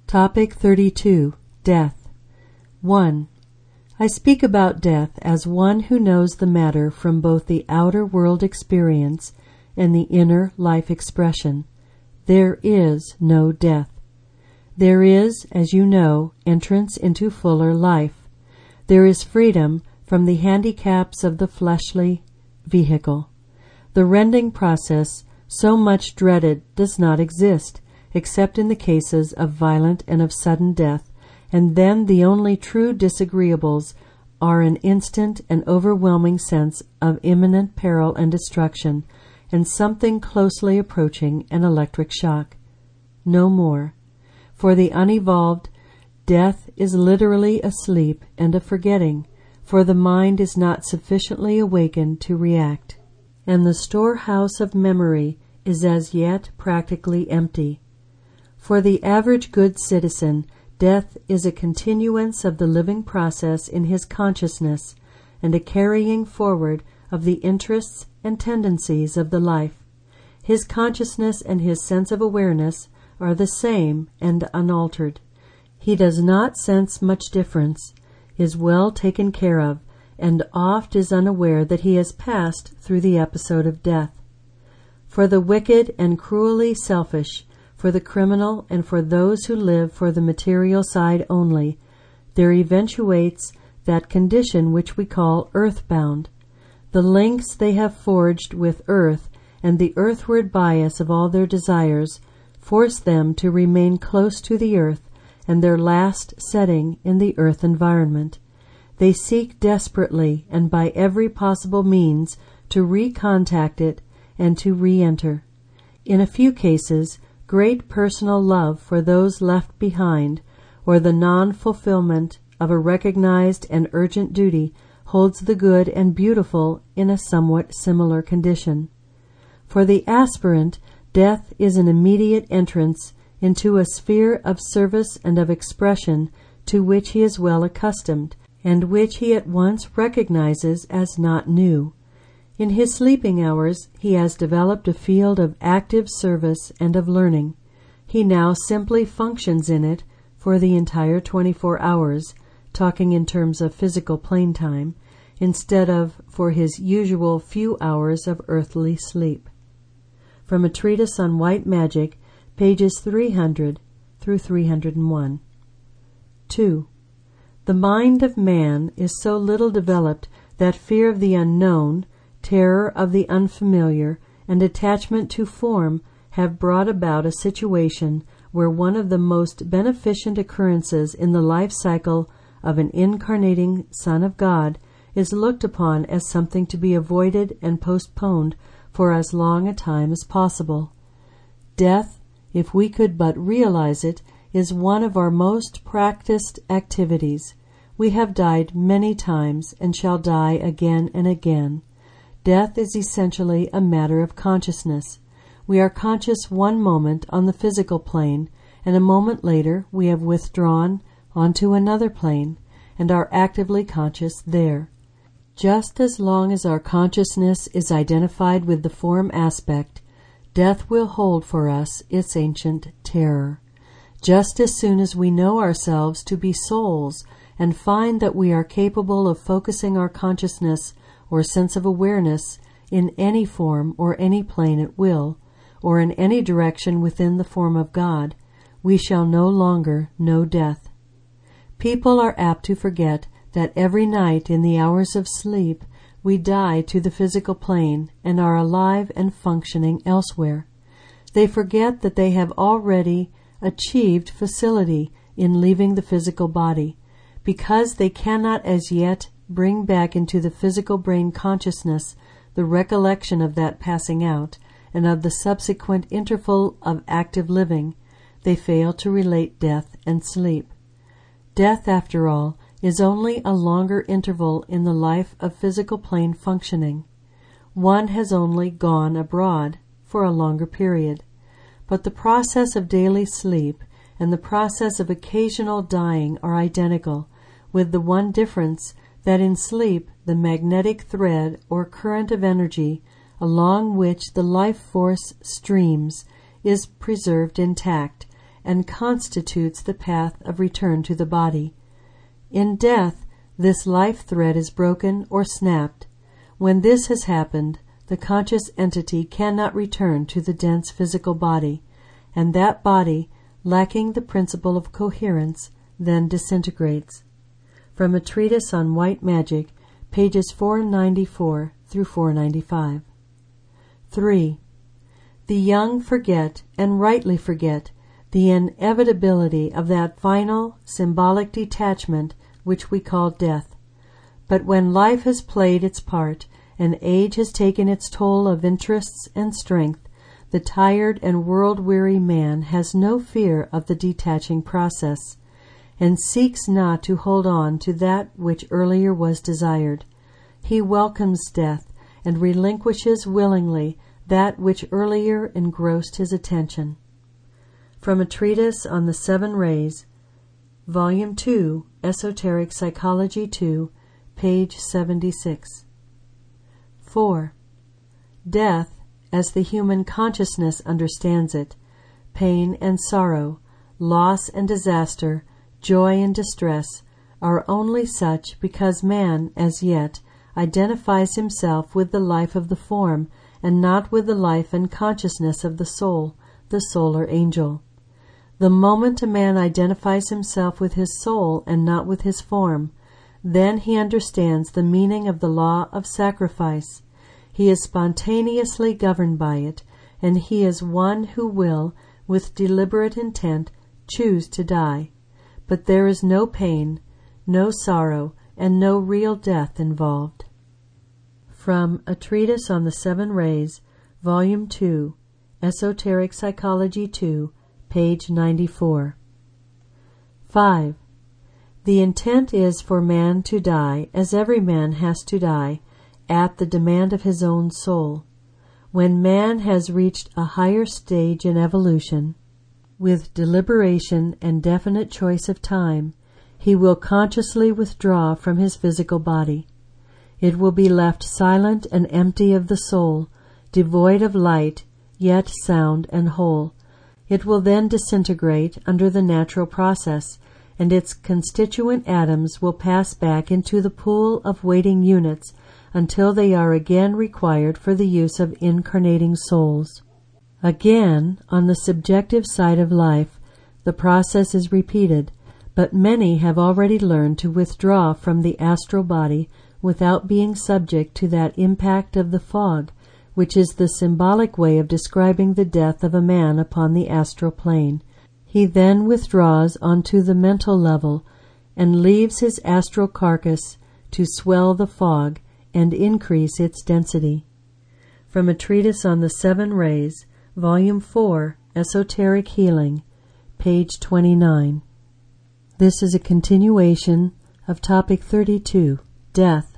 Topic 32. Death. 1. I speak about death as one who knows the matter from both the outer world experience and the inner life expression. There is no death. There is, as you know, entrance into fuller life. There is freedom from the handicaps of the fleshly vehicle. The rending process, so much dreaded, does not exist, except in the cases of violent and of sudden death, and then the only true disagreeables are an instant and overwhelming sense of imminent peril and destruction, and something closely approaching an electric shock. No more. For the unevolved, death is literally a sleep and a forgetting, for the mind is not sufficiently awakened to react, and the storehouse of memory is as yet practically empty. For the average good citizen, death is a continuance of the living process in his consciousness and a carrying forward of the interests and tendencies of the life. His consciousness and his sense of awareness are the same and unaltered. He does not sense much difference, is well taken care of, and oft is unaware that he has passed through the episode of death. For the wicked and cruelly selfish, for the criminal, and for those who live for the material side only, there eventuates that condition which we call earthbound. The links they have forged with earth and the earthward bias of all their desires force them to remain close to the earth and their last setting in the earth environment. They seek desperately and by every possible means to recontact it and to re-enter. In a few cases, great personal love for those left behind, or the non-fulfillment of a recognized and urgent duty, holds the good and beautiful in a somewhat similar condition. For the aspirant, death is an immediate entrance into a sphere of service and of expression to which he is well accustomed, and which he at once recognizes as not new. In his sleeping hours he has developed a field of active service and of learning. He now simply functions in it for the entire 24 hours, talking in terms of physical plane time, instead of for his usual few hours of earthly sleep. From a treatise on white magic, pages 300 through 301. 2. The mind of man is so little developed that fear of the unknown, terror of the unfamiliar, and attachment to form have brought about a situation where one of the most beneficent occurrences in the life cycle of an incarnating Son of God is looked upon as something to be avoided and postponed for as long a time as possible. Death, if we could but realize it, is one of our most practiced activities. We have died many times and shall die again and again. Death is essentially a matter of consciousness. We are conscious one moment on the physical plane, and a moment later we have withdrawn onto another plane, and are actively conscious there. Just as long as our consciousness is identified with the form aspect, death will hold for us its ancient terror. Just as soon as we know ourselves to be souls and find that we are capable of focusing our consciousness or sense of awareness in any form or any plane at will, or in any direction within the form of God, we shall no longer know death. People are apt to forget that every night in the hours of sleep we die to the physical plane and are alive and functioning elsewhere. They forget that they have already achieved facility in leaving the physical body, because they cannot as yet bring back into the physical brain consciousness the recollection of that passing out and of the subsequent interval of active living. They fail to relate death and sleep. Death, after all, is only a longer interval in the life of physical plane functioning. One has only gone abroad for a longer period. But the process of daily sleep and the process of occasional dying are identical, with the one difference that in sleep the magnetic thread or current of energy along which the life force streams is preserved intact, and constitutes the path of return to the body. In death, this life thread is broken or snapped. When this has happened, the conscious entity cannot return to the dense physical body, and that body, lacking the principle of coherence, then disintegrates. From a treatise on white magic, pages 494 through 495. 3. The young forget, and rightly forget, the inevitability of that final, symbolic detachment which we call death. But when life has played its part, and age has taken its toll of interests and strength, the tired and world-weary man has no fear of the detaching process, and seeks not to hold on to that which earlier was desired. He welcomes death, and relinquishes willingly that which earlier engrossed his attention. From a treatise on the Seven Rays, Volume 2, Esoteric Psychology 2, page 76. 4. Death, as the human consciousness understands it, pain and sorrow, loss and disaster, joy and distress, are only such because man, as yet, identifies himself with the life of the form and not with the life and consciousness of the solar angel. The moment a man identifies himself with his soul and not with his form, then he understands the meaning of the law of sacrifice. He is spontaneously governed by it, and he is one who will, with deliberate intent, choose to die. But there is no pain, no sorrow, and no real death involved. From A Treatise on the Seven Rays, Volume 2, Esoteric Psychology 2, page 94. 5. The intent is for man to die, as every man has to die, at the demand of his own soul. When man has reached a higher stage in evolution, with deliberation and definite choice of time, he will consciously withdraw from his physical body. It will be left silent and empty of the soul, devoid of light, yet sound and whole. It will then disintegrate under the natural process, and its constituent atoms will pass back into the pool of waiting units until they are again required for the use of incarnating souls. Again, on the subjective side of life, the process is repeated, but many have already learned to withdraw from the astral body without being subject to that impact of the fog, which is the symbolic way of describing the death of a man upon the astral plane. He then withdraws onto the mental level and leaves his astral carcass to swell the fog and increase its density. From a treatise on the Seven Rays, Volume 4, Esoteric Healing, page 29. This is a continuation of Topic 32, Death.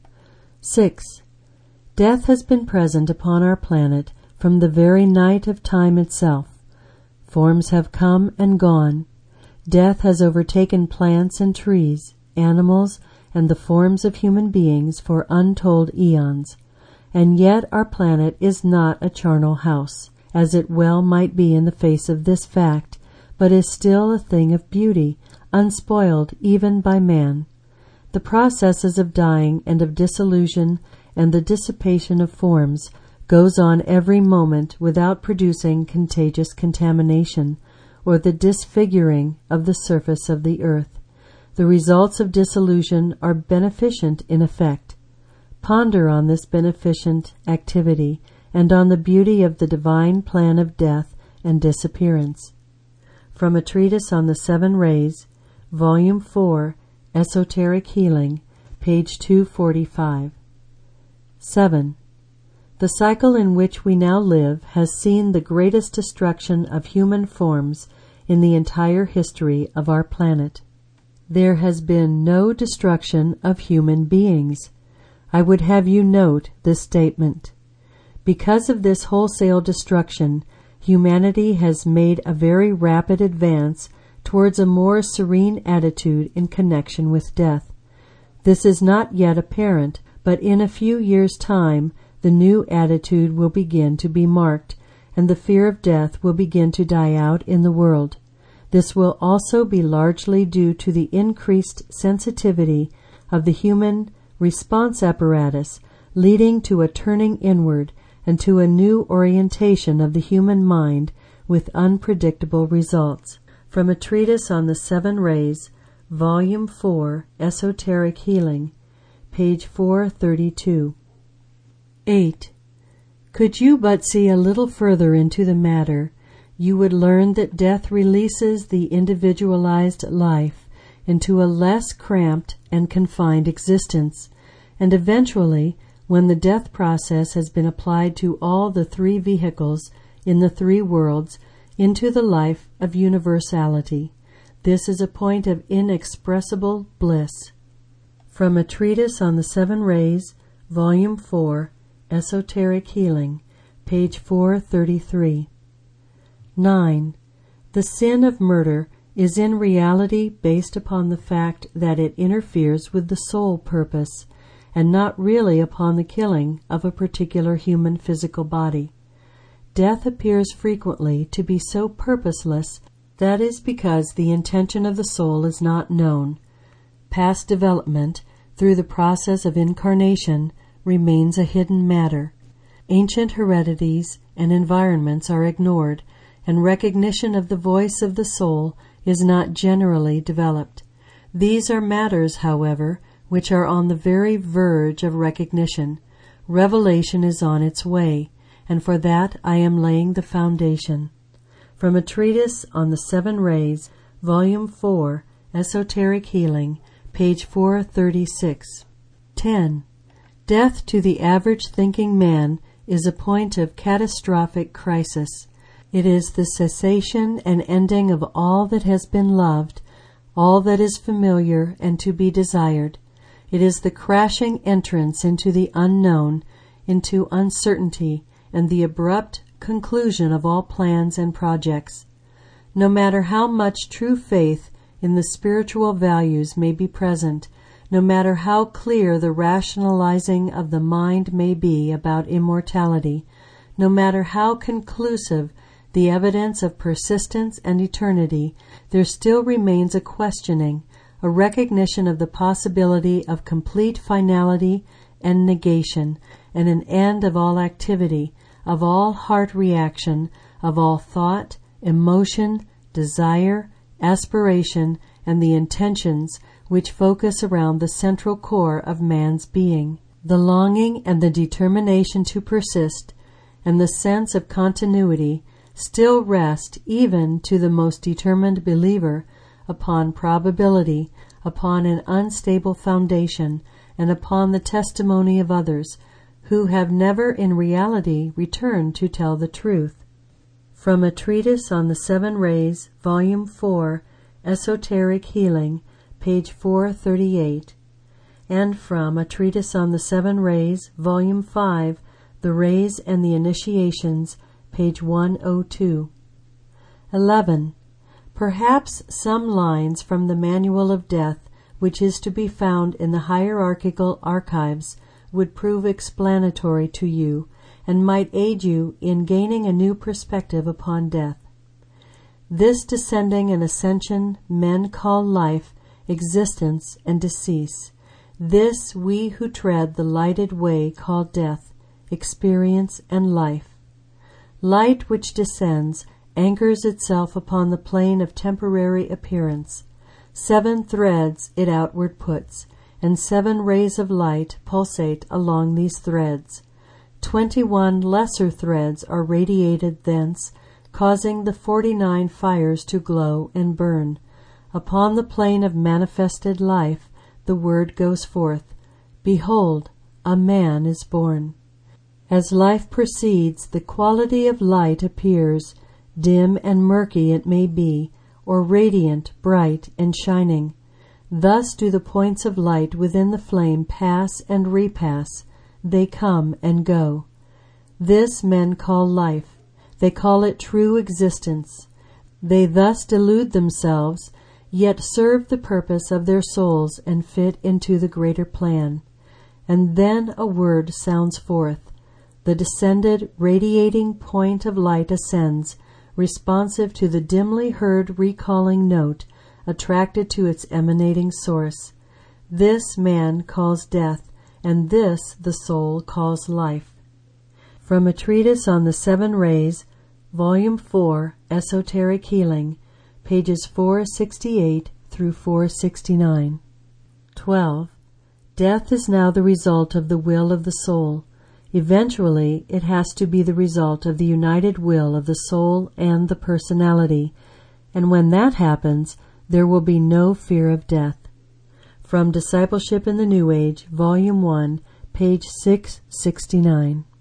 6. Death has been present upon our planet from the very night of time itself. Forms have come and gone. Death has overtaken plants and trees, animals, and the forms of human beings for untold eons. And yet our planet is not a charnel house, as it well might be in the face of this fact, but is still a thing of beauty, unspoiled even by man. The processes of dying and of dissolution and the dissipation of forms goes on every moment without producing contagious contamination or the disfiguring of the surface of the earth. The results of dissolution are beneficent in effect. Ponder on this beneficent activity and on the beauty of the divine plan of death and disappearance. From a treatise on the Seven Rays, Volume 4, Esoteric Healing, page 245. 7. The cycle in which we now live has seen the greatest destruction of human forms in the entire history of our planet. There has been no destruction of human beings. I would have you note this statement. Because of this wholesale destruction, humanity has made a very rapid advance towards a more serene attitude in connection with death. This is not yet apparent, but in a few years' time the new attitude will begin to be marked, and the fear of death will begin to die out in the world. This will also be largely due to the increased sensitivity of the human response apparatus, leading to a turning inward and to a new orientation of the human mind with unpredictable results. From a treatise on the Seven Rays, Volume 4, Esoteric Healing, page 432. 8. Could you but see a little further into the matter, you would learn that death releases the individualized life into a less cramped and confined existence, and eventually, when the death process has been applied to all the three vehicles in the three worlds, into the life of universality. This is a point of inexpressible bliss. From a treatise on the Seven Rays, Volume 4, Esoteric Healing, page 433. 9. The sin of murder is in reality based upon the fact that it interferes with the soul purpose, and not really upon the killing of a particular human physical body. Death appears frequently to be so purposeless. That is because the intention of the soul is not known. Past development, through the process of incarnation, remains a hidden matter. Ancient heredities and environments are ignored, and recognition of the voice of the soul is not generally developed. These are matters, however, which are on the very verge of recognition. Revelation is on its way, and for that I am laying the foundation. From a treatise on the Seven Rays, Volume 4, Esoteric Healing, page 436. 10. Death to the average thinking man is a point of catastrophic crisis. It is the cessation and ending of all that has been loved, all that is familiar and to be desired. It is the crashing entrance into the unknown, into uncertainty, and the abrupt conclusion of all plans and projects. No matter how much true faith in the spiritual values may be present, no matter how clear the rationalizing of the mind may be about immortality, no matter how conclusive the evidence of persistence and eternity, there still remains a questioning, a recognition of the possibility of complete finality and negation, and an end of all activity, of all heart reaction, of all thought, emotion, desire, aspiration, and the intentions which focus around the central core of man's being. The longing and the determination to persist, and the sense of continuity still rest, even to the most determined believer, upon probability, upon an unstable foundation, and upon the testimony of others, who have never in reality returned to tell the truth. From a treatise on the Seven Rays, Volume 4, Esoteric Healing, page 438, and from a treatise on the Seven Rays, Volume 5, The Rays and the Initiations, page 102. 11. Perhaps some lines from the Manual of Death, which is to be found in the hierarchical archives, would prove explanatory to you, and might aid you in gaining a new perspective upon death. This descending and ascension men call life, existence, and decease. This we who tread the lighted way call death, experience, and life. Light which descends anchors itself upon the plane of temporary appearance. 7 threads it outward puts, and 7 rays of light pulsate along these threads. 21 lesser threads are radiated thence, causing the 49 fires to glow and burn. Upon the plane of manifested life the word goes forth, "Behold, a man is born." As life proceeds, the quality of light appears, dim and murky it may be, or radiant, bright, and shining. Thus do the points of light within the flame pass and repass, they come and go. This men call life. They call it true existence. They thus delude themselves, yet serve the purpose of their souls and fit into the greater plan. And then a word sounds forth. The descended, radiating point of light ascends, responsive to the dimly heard recalling note, attracted to its emanating source. This man calls death, and this the soul calls life. From a treatise on the Seven Rays, Volume 4, Esoteric Healing, pages 468 through 469. 12. Death is now the result of the will of the soul. Eventually, it has to be the result of the united will of the soul and the personality, and when that happens, there will be no fear of death. From Discipleship in the New Age, Volume 1, page 669.